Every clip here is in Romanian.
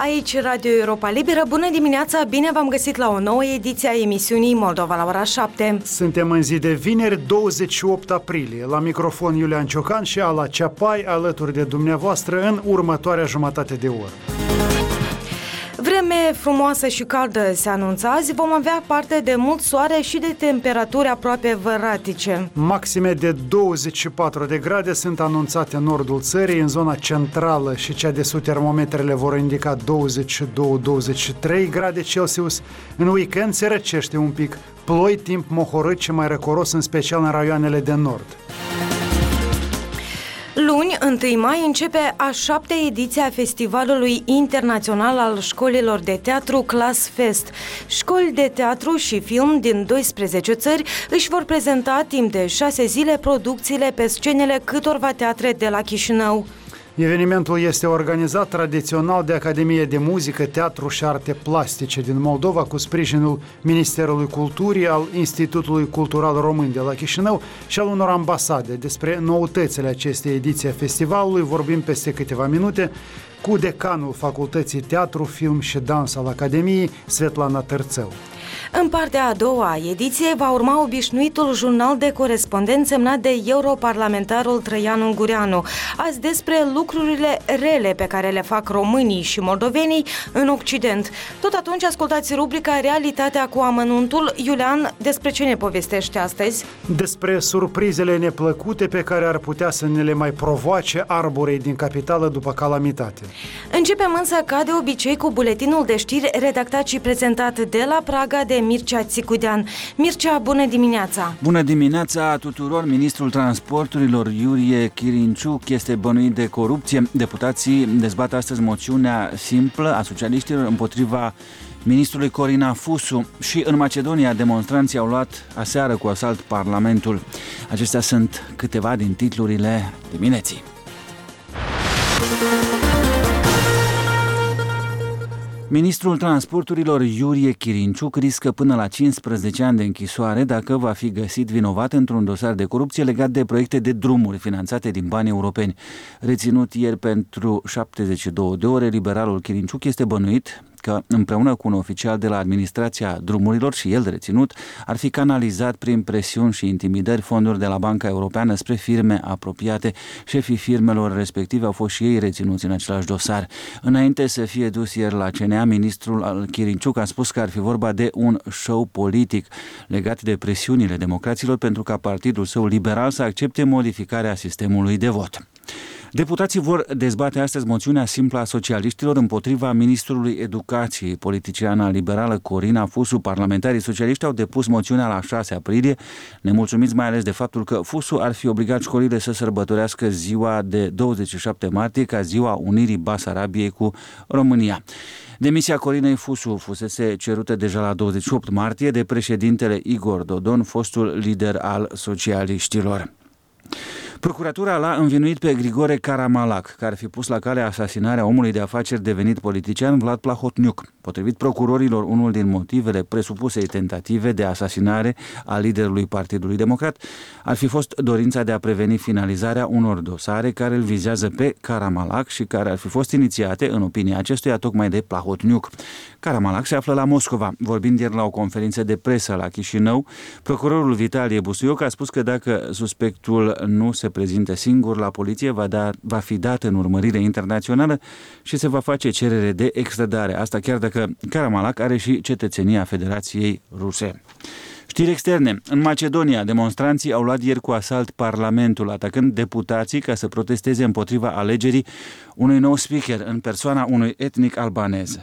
Aici Radio Europa Liberă, bună dimineața, bine v-am găsit la o nouă ediție a emisiunii Moldova la ora 7. Suntem în zi de vineri, 28 aprilie. La microfon Iulian Ciocan și Ala Ceapai, alături de dumneavoastră în următoarea jumătate de oră. Vreme frumoasă și caldă se anunță azi, vom avea parte de mult soare și de temperaturi aproape văratice. Maxime de 24 de grade sunt anunțate în nordul țării, în zona centrală și cea de sud termometrele vor indica 22-23 grade Celsius. În weekend se răcește un pic, ploi, timp mohorât și mai răcoros, în special în raioanele de nord. Luni, 1 mai, începe a 7-a ediție a Festivalului Internațional al Școlilor de Teatru Class Fest. Școli de teatru și film din 12 țări își vor prezenta timp de 6 zile producțiile pe scenele câtorva teatre de la Chișinău. Evenimentul este organizat tradițional de Academia de Muzică, Teatru și Arte Plastice din Moldova, cu sprijinul Ministerului Culturii, al Institutului Cultural Român de la Chișinău și al unor ambasade. Despre noutățile acestei ediții a festivalului vorbim peste câteva minute cu decanul Facultății Teatru, Film și Dans al Academiei, Svetlana Tărțău. În partea a doua ediție va urma obișnuitul jurnal de corespondent semnat de europarlamentarul Trăian Ungureanu. Azi despre lucrurile rele pe care le fac românii și moldovenii în Occident. Tot atunci ascultați rubrica Realitatea cu amănuntul. Iulian, despre ce ne povestește astăzi? Despre surprizele neplăcute pe care ar putea să ne le mai provoace arborei din capitală după calamitate. Începem însă, ca de obicei, cu buletinul de știri redactat și prezentat de la Praga de Mircea Țicudean. Mircea, bună dimineața! Bună dimineața tuturor! Ministrul Transporturilor Iurie Chirinciuc este bănuit de corupție. Deputații dezbat astăzi moțiunea simplă a socialiștilor împotriva ministrului Corina Fusu. Și în Macedonia demonstranții au luat aseară cu asalt Parlamentul. Acestea sunt câteva din titlurile dimineții. Ministrul Transporturilor Iurie Chirinciuc riscă până la 15 ani de închisoare dacă va fi găsit vinovat într-un dosar de corupție legat de proiecte de drumuri finanțate din bani europeni. Reținut ieri pentru 72 de ore, liberalul Chirinciuc este bănuit că împreună cu un oficial de la administrația drumurilor și el reținut, ar fi canalizat prin presiuni și intimidări fonduri de la Banca Europeană spre firme apropiate. Șefii firmelor respective au fost și ei reținuți în același dosar. Înainte să fie dus ieri la CNA, ministrul Chirinciuc a spus că ar fi vorba de un show politic legat de presiunile democraților pentru ca partidul său liberal să accepte modificarea sistemului de vot. Deputații vor dezbate astăzi moțiunea simplă a socialiștilor împotriva ministrului educației. Politiciana liberală Corina Fusu, parlamentarii socialiști au depus moțiunea la 6 aprilie, nemulțumiți mai ales de faptul că Fusu ar fi obligat școlile să sărbătorească ziua de 27 martie ca ziua unirii Basarabiei cu România. Demisia Corinei Fusu fusese cerută deja la 28 martie de președintele Igor Dodon, fostul lider al socialiștilor. Procuratura l-a învinuit pe Grigore Karamalac, care ar fi pus la cale asasinarea omului de afaceri devenit politician Vlad Plahotniuc. Potrivit procurorilor, unul din motivele presupusei tentative de asasinare a liderului Partidului Democrat ar fi fost dorința de a preveni finalizarea unor dosare care îl vizează pe Karamalac și care ar fi fost inițiate, în opinia acestuia, tocmai de Plahotniuc. Karamalac se află la Moscova. Vorbind ieri la o conferință de presă la Chișinău, procurorul Vitalie Busuioc a spus că dacă suspectul nu se prezinte singur la poliție, va fi dat în urmărire internațională și se va face cerere de extradare. Asta chiar dacă Karamalac are și cetățenia Federației Ruse. Știri externe. În Macedonia, demonstranții au luat ieri cu asalt Parlamentul, atacând deputații ca să protesteze împotriva alegerii unui nou speaker în persoana unui etnic albanez.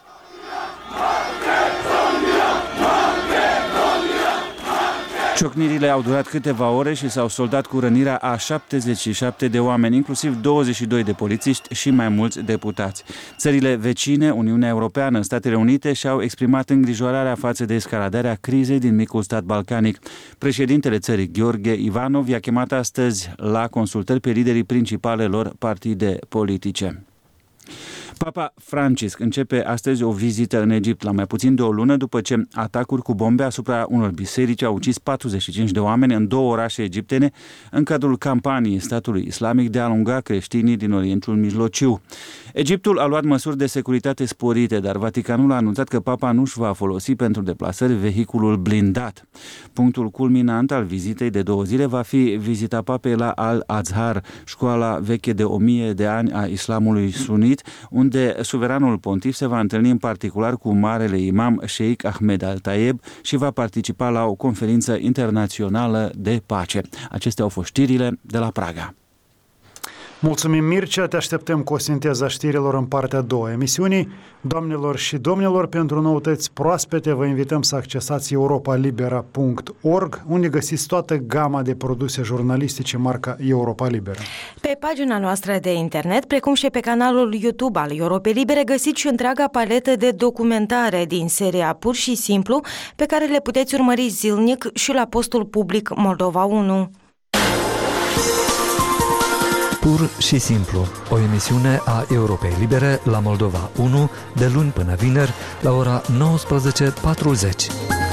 Ciocnirile au durat câteva ore și s-au soldat cu rănirea a 77 de oameni, inclusiv 22 de polițiști și mai mulți deputați. Țările vecine, Uniunea Europeană, Statele Unite și-au exprimat îngrijorarea față de escaladarea crizei din micul stat balcanic. Președintele țării, Gheorghe Ivanov, i-a chemat astăzi la consultări pe liderii principalelor partide politice. Papa Francisc începe astăzi o vizită în Egipt, la mai puțin de o lună după ce atacuri cu bombe asupra unor biserici au ucis 45 de oameni în 2 orașe egiptene în cadrul campaniei statului islamic de a alunga creștinii din Orientul Mijlociu. Egiptul a luat măsuri de securitate sporite, dar Vaticanul a anunțat că papa nu își va folosi pentru deplasări vehiculul blindat. Punctul culminant al vizitei de 2 zile va fi vizita papei la Al-Azhar, școala veche de 1000 de ani a islamului sunit, unde suveranul pontif se va întâlni în particular cu marele imam Sheikh Ahmed Al-Tayeb și va participa la o conferință internațională de pace. Acestea au fost știrile de la Praga. Mulțumim, Mircea, te așteptăm cu o sinteză a știrilor în partea a doua emisiunii. Doamnelor și domnilor, pentru noutăți proaspete vă invităm să accesați europalibera.org, unde găsiți toată gama de produse jurnalistice marca Europa Libera. Pe pagina noastră de internet, precum și pe canalul YouTube al Europei Libere, găsiți și întreaga paletă de documentare din seria Pur și Simplu, pe care le puteți urmări zilnic și la postul public Moldova 1. Pur și Simplu, o emisiune a Europei Libere la Moldova 1, de luni până vineri, la ora 19:40.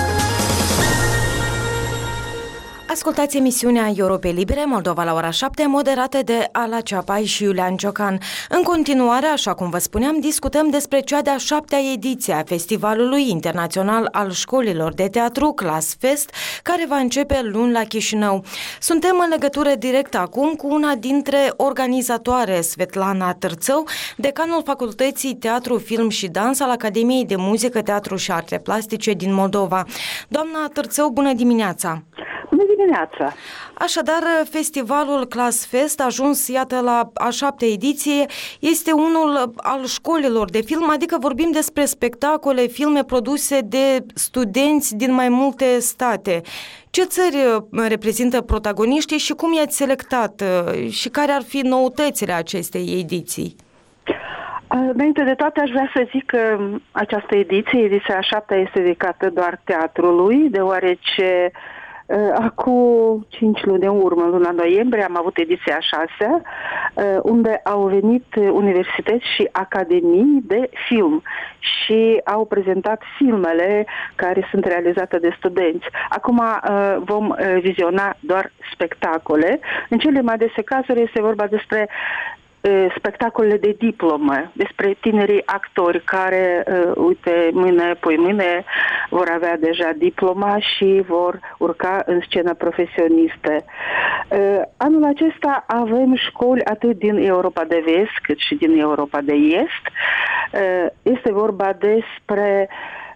Ascultați emisiunea Europei Libere, Moldova la ora 7, moderată de Ala Ceapai și Iulian Ciocan. În continuare, așa cum vă spuneam, discutăm despre cea de-a 7-a ediție a Festivalului Internațional al Școlilor de Teatru Class Fest, care va începe luni la Chișinău. Suntem în legătură directă acum cu una dintre organizatoare, Svetlana Târțău, decanul Facultății Teatru, Film și Dans al Academiei de Muzică, Teatru și Arte Plastice din Moldova. Doamna Târțău, bună dimineața! Bună dimineața! Așadar, festivalul Class Fest, ajuns, iată, la a 7-a ediție, este unul al școlilor de film, adică vorbim despre spectacole, filme produse de studenți din mai multe state. Ce țări reprezintă protagoniștii și cum i-ați selectat și care ar fi noutățile acestei ediții? Înainte de toate, aș vrea să zic că această ediție, ediția a 7-a, este dedicată doar teatrului, deoarece acum 5 luni în urmă, în luna noiembrie, am avut ediția a 6-a, unde au venit universități și academii de film și au prezentat filmele care sunt realizate de studenți. Acum vom viziona doar spectacole. În cele mai dese cazuri este vorba despre spectacolele de diplomă, despre tinerii actori care, uite, mâine, poimâine, vor avea deja diploma și vor urca în scenă profesionistă. Anul acesta avem școli atât din Europa de Vest cât și din Europa de Est. Este vorba despre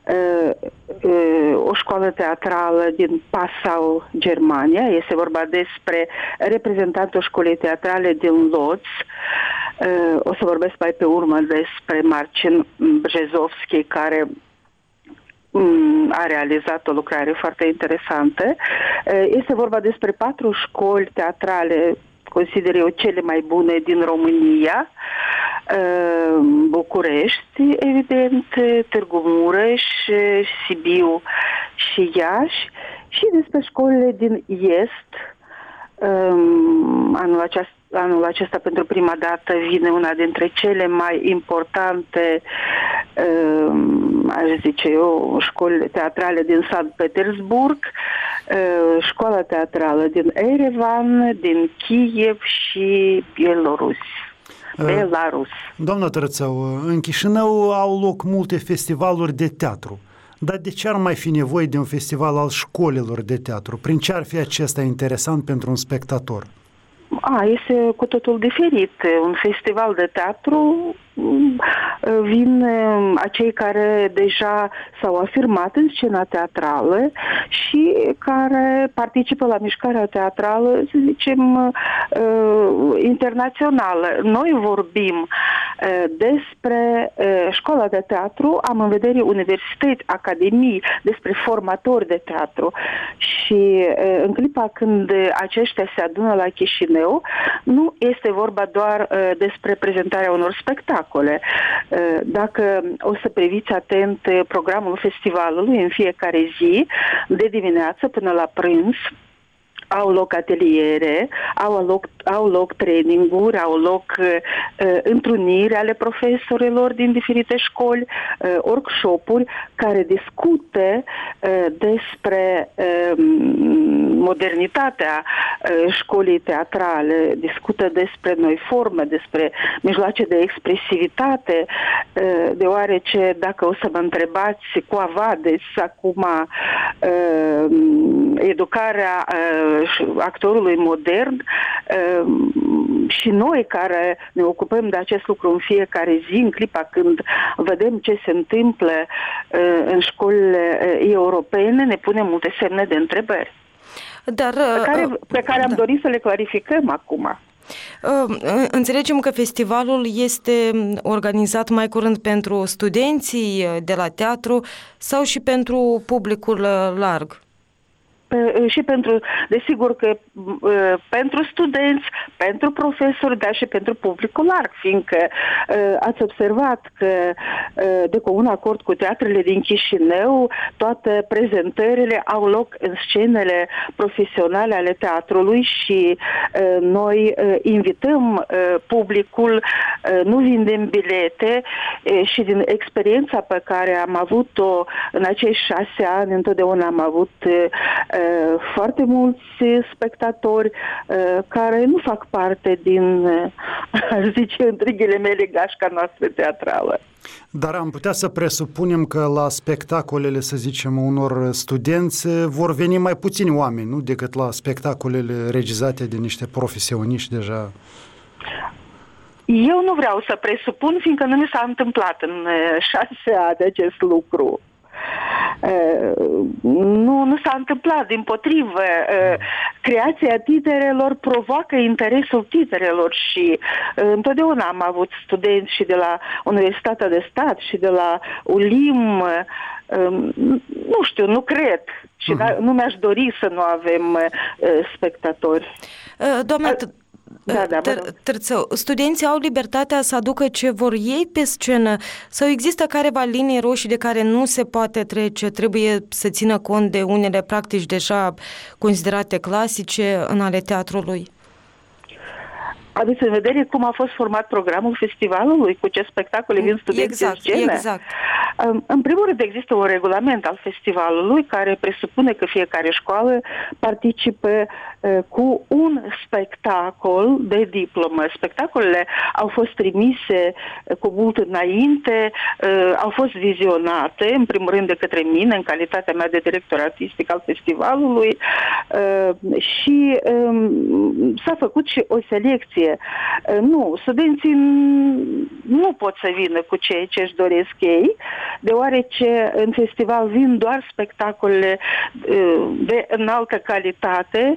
o școală teatrală din Passau, Germania. Este vorba despre reprezentantul școlii teatrale din Lodz. O să vorbesc mai pe urmă despre Marcin Brzezovski, care a realizat o lucrare foarte interesantă. Este vorba despre 4 școli teatrale, consider eu cele mai bune din România: București, evident, Târgu Mureș, Sibiu și Iași, și despre școlile din Est. Anul acesta pentru prima dată vine una dintre cele mai importante, aș zice eu, școli teatrale din Sankt Petersburg, școala teatrală din Erevan, din Kiev și Belarus. Doamna Târțău, în Chișinău au loc multe festivaluri de teatru. Dar de ce ar mai fi nevoie de un festival al școlilor de teatru? Prin ce ar fi acesta interesant pentru un spectator? Este cu totul diferit. Un festival de teatru vin acei care deja s-au afirmat în scena teatrală și care participă la mișcarea teatrală, să zicem, internațională. Noi vorbim despre școala de teatru, am în vedere universități, academii, despre formatori de teatru, și în clipa când aceștia se adună la Chișinău, nu este vorba doar despre prezentarea unor spectacole. Dacă o să priviți atent programul festivalului în fiecare zi, de dimineață până la prânz, au loc ateliere, au loc traininguri, au loc întruniri ale profesorilor din diferite școli, workshop-uri care discută despre modernitatea școlii teatrale, discută despre noi forme, despre mijloace de expresivitate, deoarece dacă o să mă întrebați cu avades acum educarea actorului modern, și noi care ne ocupăm de acest lucru în fiecare zi, în clipa când vedem ce se întâmplă în școlile europene, ne punem multe semne de întrebări. Dar, pe care am dorit să le clarificăm acum. Înțelegem că festivalul este organizat mai curând pentru studenții de la teatru sau și pentru publicul larg? Și desigur că pentru studenți, pentru profesori, dar și pentru publicul larg, fiindcă ați observat că de comun acord cu teatrele din Chișinău, toate prezentările au loc în scenele profesionale ale teatrului și noi invităm publicul, nu vindem bilete și din experiența pe care am avut-o în acești 6 ani, întotdeauna am avut foarte mulți spectatori care nu fac parte din, aș zice, între ghilimele, gașca noastră teatrală. Dar am putea să presupunem că la spectacolele, să zicem, unor studenți vor veni mai puțini oameni, nu? Decât la spectacolele regizate de niște profesioniști deja. Eu nu vreau să presupun, fiindcă nu mi s-a întâmplat în 6 ani acest lucru. Nu s-a întâmplat, dimpotrivă. Creația tinerelor provoacă interesul tinerelor și întotdeauna am avut studenți și de la Universitatea de Stat și de la ULIM, nu știu, nu cred și nu mi-aș dori să nu avem spectatori. Doamna Târțău, studenții au libertatea să aducă ce vor ei pe scenă sau există careva linii roșii de care nu se poate trece, trebuie să țină cont de unele practici deja considerate clasice în ale teatrului? Aveți în vedere cum a fost format programul festivalului, cu ce spectacole vin studenții în scenă? Exact. În primul rând există un regulament al festivalului care presupune că fiecare școală participă cu un spectacol de diplomă. Spectacolele au fost trimise cu mult înainte, au fost vizionate, în primul rând de către mine, în calitatea mea de director artistic al festivalului, și s-a făcut și o selecție. Nu, studenții nu pot să vină cu ceea ce își doresc ei, deoarece în festival vin doar spectacolele de înaltă calitate,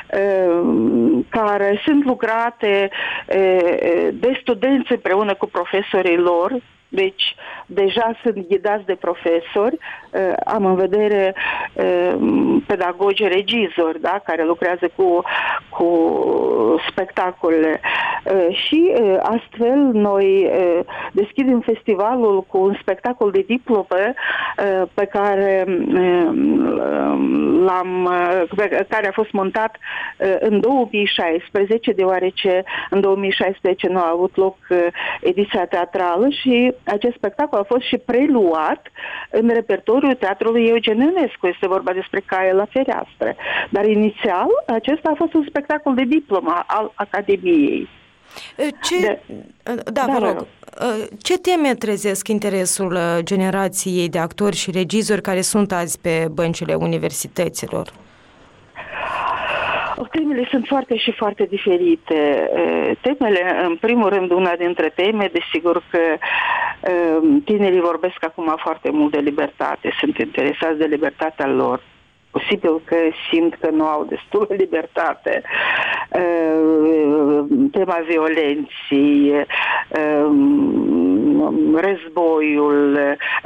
care sunt lucrate de studenți împreună cu profesorii lor. Deci, deja sunt ghidați de profesori, am în vedere pedagogi regizori, da, care lucrează cu spectacolele. Și astfel noi deschidem festivalul cu un spectacol de diplomă pe care care a fost montat în 2016, deoarece în 2016 nu a avut loc ediția teatrală și acest spectacol a fost și preluat în repertoriul Teatrului Eugen Ionescu. Este vorba despre Caie la fereastră. Dar inițial acesta a fost un spectacol de diplomă al Academiei. Vă rog. Ce teme trezesc interesul generației de actori și regizori care sunt azi pe băncile universităților? Temele sunt foarte și foarte diferite. Temele, în primul rând, una dintre teme, desigur că tinerii vorbesc acum foarte mult de libertate, sunt interesați de libertatea lor. Posibil că simt că nu au destul de libertate. Tema violenței, războiul,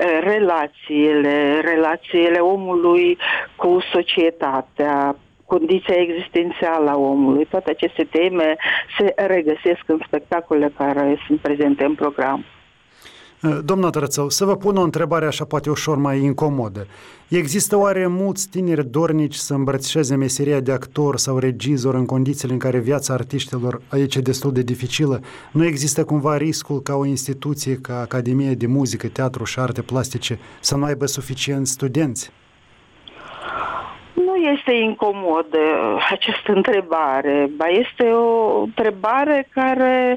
relațiile omului cu societatea, condiția existențială a omului. Toate aceste teme se regăsesc în spectacolele care sunt prezente în program. Domnul Trățău, să vă pun o întrebare așa poate ușor mai incomodă. Există oare mulți tineri dornici să îmbrățișeze meseria de actor sau regizor în condițiile în care viața artiștilor aici e destul de dificilă? Nu există cumva riscul ca o instituție ca Academia de Muzică, Teatru și Arte Plastice să nu aibă suficienți studenți? Nu este incomodă această întrebare, ba este o întrebare care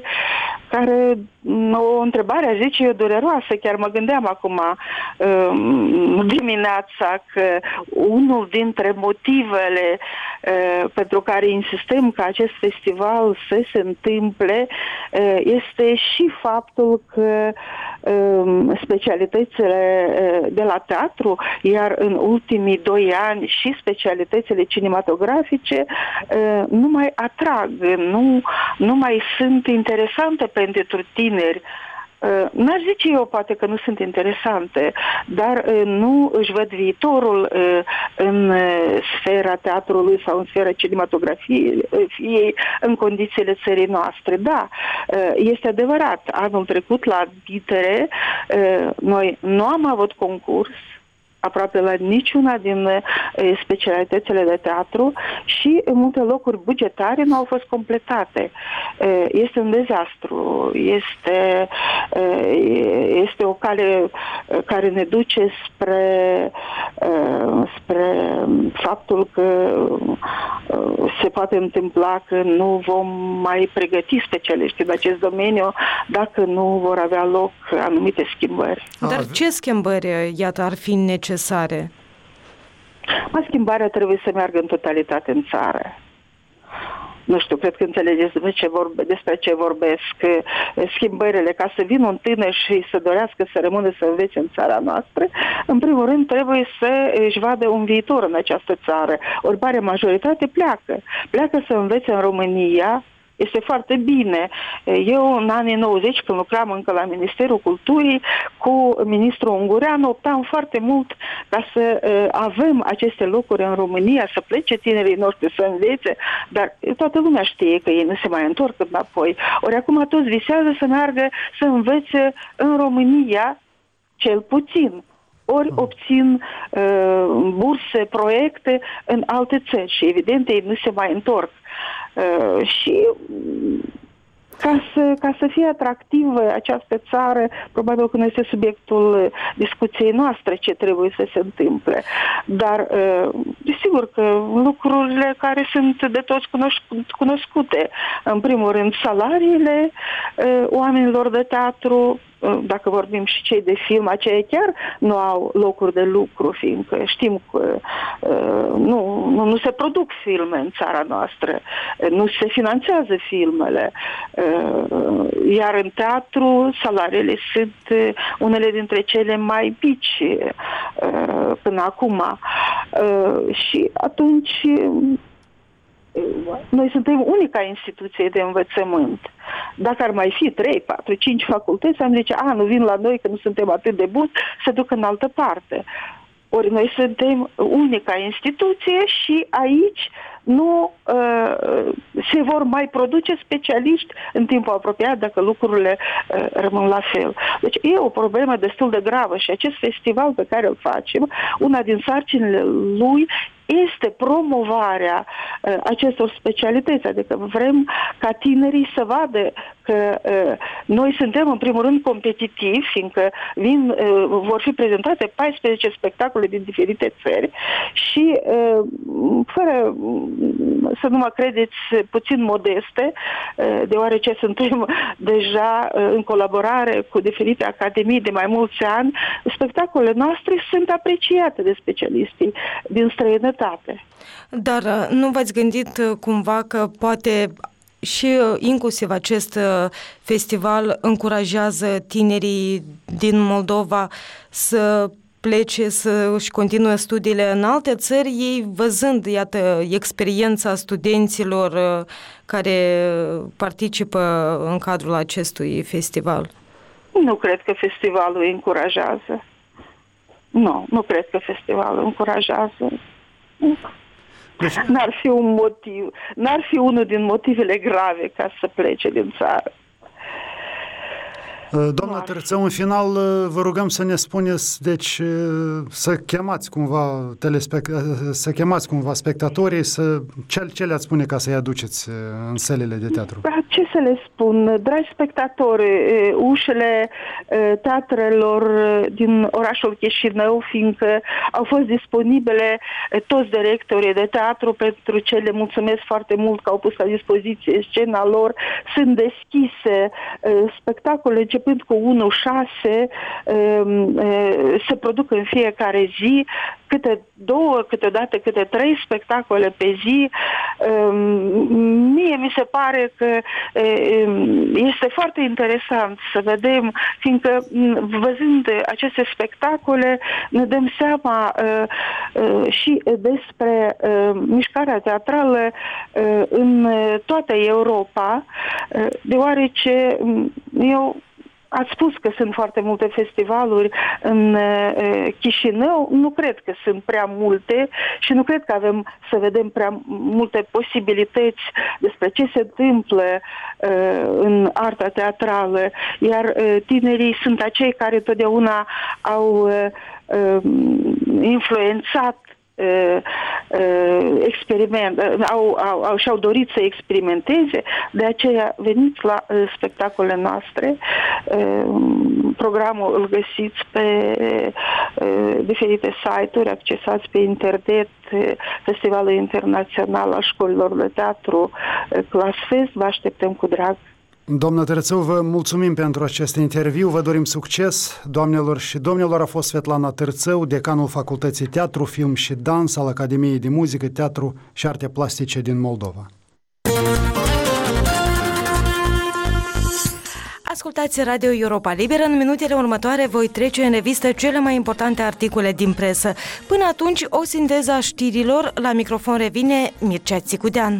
o întrebare, aș zice eu, dureroasă. Chiar mă gândeam acum dimineața că unul dintre motivele pentru care insistăm ca acest festival să se întâmple este și faptul că specialitățile de la teatru, iar în ultimii 2 ani și specialitățile cinematografice nu mai atrag, nu mai sunt interesante pentru tineri. N-aș zice eu poate că nu sunt interesante, dar nu își văd viitorul în sfera teatrului sau în sfera cinematografiei în condițiile țării noastre. Da, este adevărat. Anul trecut la admitere noi nu am avut concurs aproape la niciuna din specialitățile de teatru și în multe locuri bugetare nu au fost completate. Este un dezastru, este o cale care ne duce spre faptul că se poate întâmpla că nu vom mai pregăti specialiști în acest domeniu dacă nu vor avea loc anumite schimbări. Dar ce schimbări, iată, ar fi necesare? Schimbarea trebuie să meargă în totalitate în țară. Nu știu, cred că înțelegeți despre ce vorbesc. Schimbările, ca să vină un tânăr și să dorească să rămână să învețe în țara noastră, în primul rând trebuie să își vadă un viitor în această țară. Ori mare majoritate pleacă să învețe în România. Este foarte bine. Eu, în anii 90, când lucram încă la Ministerul Culturii, cu ministrul Ungureanu, optam foarte mult ca să avem aceste locuri în România, să plece tinerii noștri să învețe, dar toată lumea știe că ei nu se mai întorc înapoi. Ori acum toți visează să meargă să învețe în România, cel puțin. Ori obțin burse, proiecte în alte țări și evident ei nu se mai întorc. Și ca să fie atractivă această țară, probabil că nu este subiectul discuției noastre ce trebuie să se întâmple. Dar desigur că lucrurile care sunt de toți cunoscute, în primul rând salariile oamenilor de teatru, dacă vorbim și cei de film, aceia chiar nu au locuri de lucru, fiindcă știm că nu se produc filme în țara noastră, nu se finanțează filmele, iar în teatru salariile sunt unele dintre cele mai mici până acum. Și atunci noi suntem unica instituție de învățământ. Dacă ar mai fi 3, 4, 5 facultăți, am zice, nu vin la noi că nu suntem atât de buni, se duc în altă parte. Ori noi suntem unica instituție și aici nu se vor mai produce specialiști în timpul apropiat dacă lucrurile rămân la fel. Deci e o problemă destul de gravă și acest festival pe care îl facem, una din sarcinile lui este promovarea acestor specialități, adică vrem ca tinerii să vadă că noi suntem în primul rând competitivi, fiindcă vor fi prezentate 14 spectacole din diferite țări și fără să nu mă credeți puțin modeste, deoarece suntem deja în colaborare cu diferite academii de mai mulți ani, spectacolele noastre sunt apreciate de specialiștii din străinătate. Dar nu v-ați gândit cumva că poate și inclusiv acest festival încurajează tinerii din Moldova să plece, să-și continue studiile în alte țări, ei văzând, iată, experiența studenților care participă în cadrul acestui festival? Nu cred că festivalul îi încurajează. Nu cred că festivalul încurajează. N-ar fi un motiv, n-ar fi unul din motivele grave ca să plece din țară. Doamna Târțău, în final vă rugăm să ne spuneți, deci să chemați cumva spectatorii, ce le-ați spune ca să-i aduceți în sălile de teatru? Ce să le spun, dragi spectatori, ușile teatrelor din orașul Chișinău, fiindcă au fost disponibile toți directorii de teatru, pentru ce le mulțumesc foarte mult că au pus la dispoziție scena lor, sunt deschise, spectacole începând cu 1-6 se produc în fiecare zi, câte 2, câteodată câte 3 spectacole pe zi. Mie mi se pare că este foarte interesant să vedem, fiindcă văzând aceste spectacole ne dăm seama și despre mișcarea teatrală în toată Europa, deoarece ați spus că sunt foarte multe festivaluri în Chișinău. Nu cred că sunt prea multe și nu cred că avem să vedem prea multe posibilități despre ce se întâmplă în arta teatrală. Iar tinerii sunt acei care totdeauna au influențat și-au dorit să experimenteze, de aceea veniți la spectacolele noastre. Programul îl găsiți pe diferite site-uri, accesați pe internet Festivalul Internațional al Școlilor de Teatru Clasfest. Vă așteptăm cu drag. Doamna Târțău, vă mulțumim pentru acest interviu, vă dorim succes. Doamnelor și domnilor, a fost Svetlana Târțău, decanul Facultății Teatru, Film și Dans al Academiei de Muzică, Teatru și Arte Plastice din Moldova. Ascultați Radio Europa Liberă. În minutele următoare voi trece în revistă cele mai importante articole din presă. Până atunci, o sinteză a știrilor. La microfon revine Mircea Țicudean.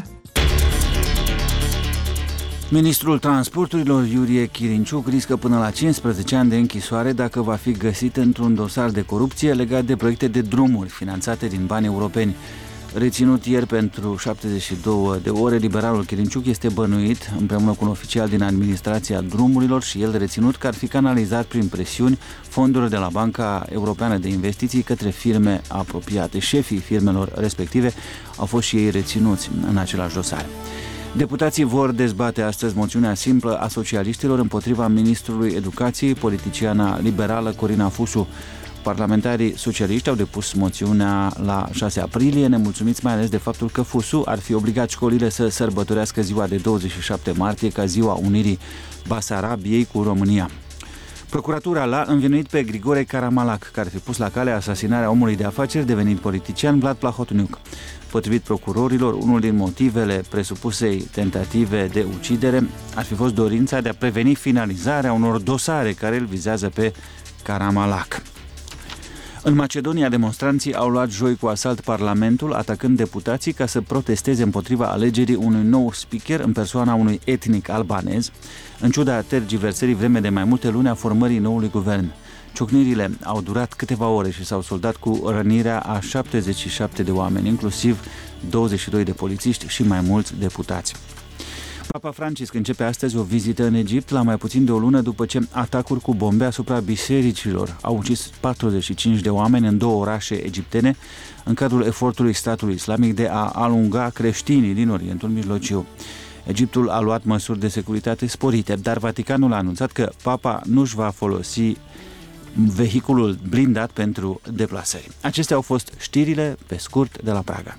Ministrul Transporturilor Iurie Chirinciuc riscă până la 15 ani de închisoare dacă va fi găsit într-un dosar de corupție legat de proiecte de drumuri finanțate din bani europeni. Reținut ieri pentru 72 de ore, liberalul Chirinciuc este bănuit împreună cu un oficial din administrația drumurilor și el reținut că ar fi canalizat prin presiuni fonduri de la Banca Europeană de Investiții către firme apropiate. Șefii firmelor respective au fost și ei reținuți în același dosar. Deputații vor dezbate astăzi moțiunea simplă a socialiștilor împotriva ministrului educației, politiciana liberală Corina Fusu. Parlamentarii socialiști au depus moțiunea la 6 aprilie, nemulțumiți mai ales de faptul că Fusu ar fi obligat școlile să sărbătorească ziua de 27 martie ca ziua unirii Basarabiei cu România. Procuratura l-a învinuit pe Grigore Caramalac, care ar fi pus la cale asasinarea omului de afaceri devenit politician Vlad Plahotniuc. Potrivit procurorilor, unul din motivele presupusei tentative de ucidere ar fi fost dorința de a preveni finalizarea unor dosare care îl vizează pe Caramalac. În Macedonia, demonstranții au luat joi cu asalt Parlamentul, atacând deputații ca să protesteze împotriva alegerii unui nou speaker în persoana unui etnic albanez, în ciuda tergiversării vreme de mai multe luni a formării noului guvern. Ciocnirile au durat câteva ore și s-au soldat cu rănirea a 77 de oameni, inclusiv 22 de polițiști și mai mulți deputați. Papa Francisc începe astăzi o vizită în Egipt, la mai puțin de o lună după ce atacuri cu bombe asupra bisericilor au ucis 45 de oameni în 2 orașe egiptene, în cadrul efortului statului islamic de a alunga creștinii din Orientul Mijlociu. Egiptul a luat măsuri de securitate sporite, dar Vaticanul a anunțat că Papa nu-și va folosi vehiculul blindat pentru deplasări. Acestea au fost știrile pe scurt de la Praga.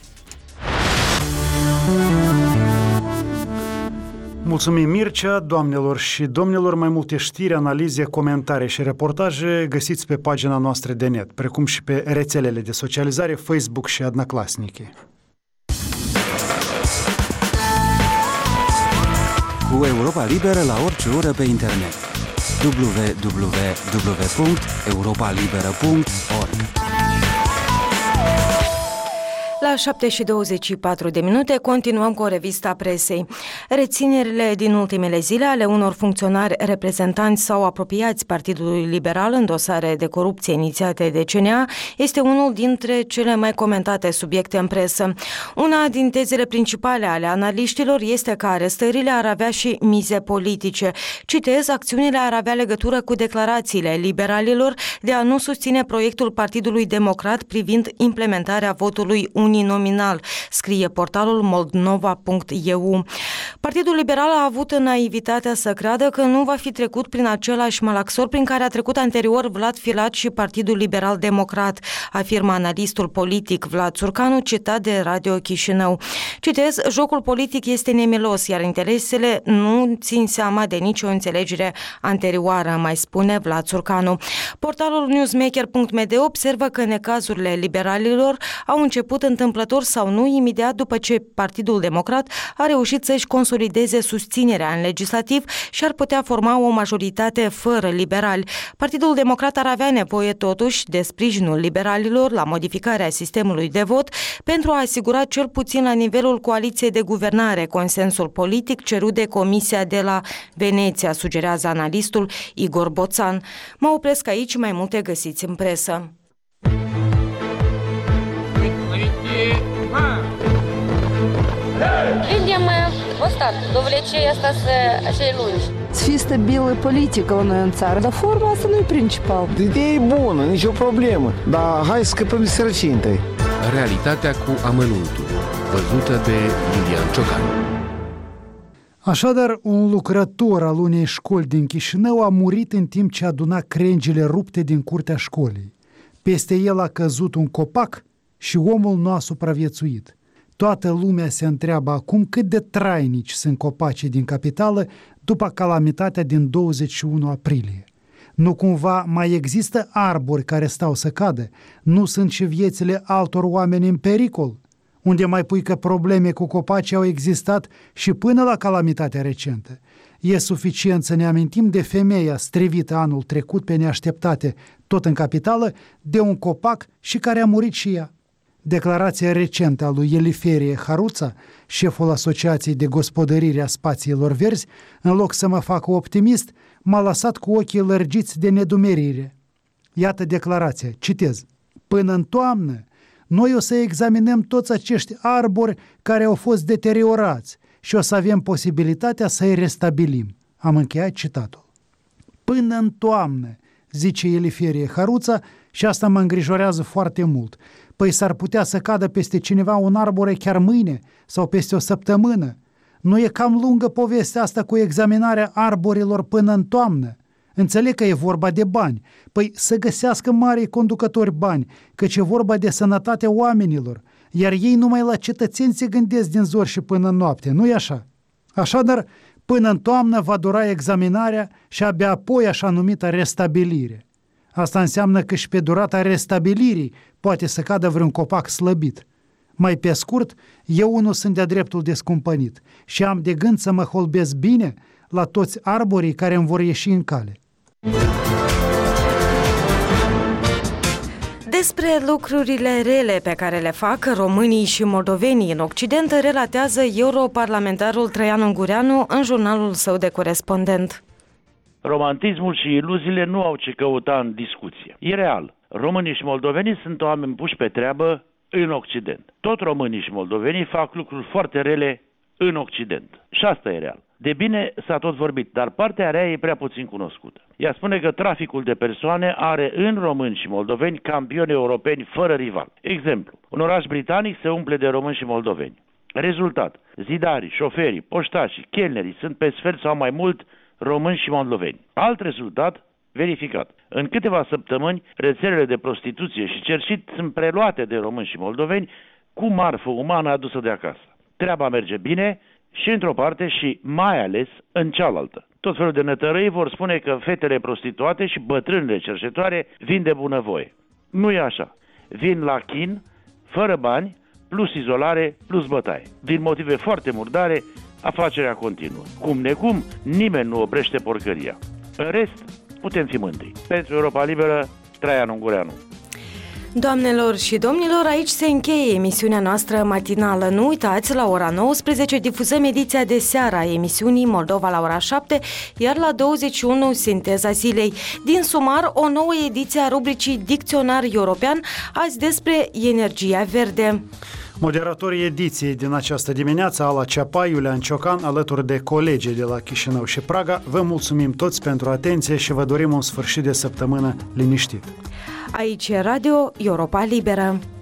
Mulțumim, Mircea. Doamnelor și domnilor, mai multe știri, analize, comentarii și reportaje găsiți pe pagina noastră de net, precum și pe rețelele de socializare Facebook și Одноклассники. Cu Europa Liberă la orice oră pe internet. www.europalibera.org. La La 7:24 continuăm cu o revista presei. Reținerile din ultimele zile ale unor funcționari reprezentanți sau apropiați Partidului Liberal în dosare de corupție inițiate de CNA este unul dintre cele mai comentate subiecte în presă. Una din tezele principale ale analiștilor este că arestările ar avea și mize politice. Citez, acțiunile ar avea legătură cu declarațiile liberalilor de a nu susține proiectul Partidului Democrat privind implementarea votului uninominal, scrie portalul moldnova.eu. Partidul Liberal a avut naivitatea să creadă că nu va fi trecut prin același malaxor prin care a trecut anterior Vlad Filat și Partidul Liberal Democrat, afirmă analistul politic Vlad Țurcanu, citat de Radio Chișinău. Citez, jocul politic este nemilos, iar interesele nu țin seama de nicio înțelegere anterioară, mai spune Vlad Țurcanu. Portalul newsmaker.md observă că necazurile liberalilor au început întâmplător sau nu imediat după ce Partidul Democrat a reușit să-și consolideze susținerea în legislativ și ar putea forma o majoritate fără liberali. Partidul Democrat ar avea nevoie totuși de sprijinul liberalilor la modificarea sistemului de vot pentru a asigura cel puțin la nivelul coaliției de guvernare consensul politic cerut de Comisia de la Veneția, sugerează analistul Igor Boțan. Mă opresc aici, mai multe găsiți în presă. Видим вот так, довлечение остаться așa lungi. Să fie stabilă politică la noi în țară, dar forma asta nu e principal. Ideea e bună, nicio problemă, dar hai să scăpăm de sărăcie întâi. Realitatea cu amănuntul, văzută de Iulian Ciocan. Așadar, un lucrător al unei școli din Chișinău a murit în timp ce aduna crengile rupte din curtea școlii. Peste el a căzut un copac și omul nu a supraviețuit. Toată lumea se întreabă acum cât de trainici sunt copacii din capitală după calamitatea din 21 aprilie. Nu cumva mai există arbori care stau să cadă? Nu sunt și viețile altor oameni în pericol? Unde mai pui că probleme cu copacii au existat și până la calamitatea recentă? E suficient să ne amintim de femeia strivită anul trecut pe neașteptate, tot în capitală, de un copac și care a murit și ea. Declarația recentă a lui Eliferie Haruța, șeful Asociației de Gospodărire a Spațiilor Verzi, în loc să mă facă optimist, m-a lăsat cu ochii lărgiți de nedumerire. Iată declarația, citez. Până în toamnă, noi o să examinăm toți acești arbori care au fost deteriorați și o să avem posibilitatea să-i restabilim. Am încheiat citatul. Până în toamnă, zice Eliferie Haruța, și asta mă îngrijorează foarte mult. Păi s-ar putea să cadă peste cineva un arbore chiar mâine sau peste o săptămână. Nu e cam lungă povestea asta cu examinarea arborilor până în toamnă? Înțeleg că e vorba de bani. Păi să găsească marii conducători bani, căci e vorba de sănătatea oamenilor, iar ei numai la cetățeni se gândesc din zor și până în noapte, nu-i așa? Așadar, până în toamnă va dura examinarea și abia apoi așa numită restabilire. Asta înseamnă că și pe durata restabilirii poate să cadă vreun copac slăbit. Mai pe scurt, eu unul sunt de-a dreptul descumpănit și am de gând să mă holbesc bine la toți arborii care îmi vor ieși în cale. Despre lucrurile rele pe care le fac românii și moldovenii în Occident, relatează europarlamentarul Traian Ungureanu în jurnalul său de corespondent. Romantismul și iluziile nu au ce căuta în discuție. E real. Românii și moldovenii sunt oameni puși pe treabă în Occident. Tot românii și moldovenii fac lucruri foarte rele în Occident. Și asta e real. De bine s-a tot vorbit, dar partea rea e prea puțin cunoscută. Ea spune că traficul de persoane are în români și moldoveni campioni europeni fără rival. Exemplu, un oraș britanic se umple de români și moldoveni. Rezultat, zidarii, șoferii, poștașii, chelnerii sunt pe sfert sau mai mult români și moldoveni. Alt rezultat, verificat. În câteva săptămâni, rețelele de prostituție și cerșit sunt preluate de români și moldoveni cu marfă umană adusă de acasă. Treaba merge bine și într-o parte și mai ales în cealaltă. Tot felul de nătărăi vor spune că fetele prostituate și bătrânele cerșetoare vin de bunăvoie. Nu e așa. Vin la chin, fără bani, plus izolare, plus bătaie. Din motive foarte murdare, afacerea continuă. Cum necum, nimeni nu oprește porcăria. În rest, putem fi mândri. Pentru Europa Liberă, Traian Ungureanu. Doamnelor și domnilor, aici se încheie emisiunea noastră matinală. Nu uitați, la ora 19 difuzăm ediția de seară a emisiunii Moldova la ora 7, iar la 21 Sinteza zilei. Din sumar, o nouă ediție a rubricii Dicționar European, azi despre energia verde. Moderatorii ediției din această dimineață, Ala Ceapa, Iulian Ciocan, alături de colegii de la Chișinău și Praga, vă mulțumim toți pentru atenție și vă dorim un sfârșit de săptămână liniștit. Aici e Radio Europa Liberă.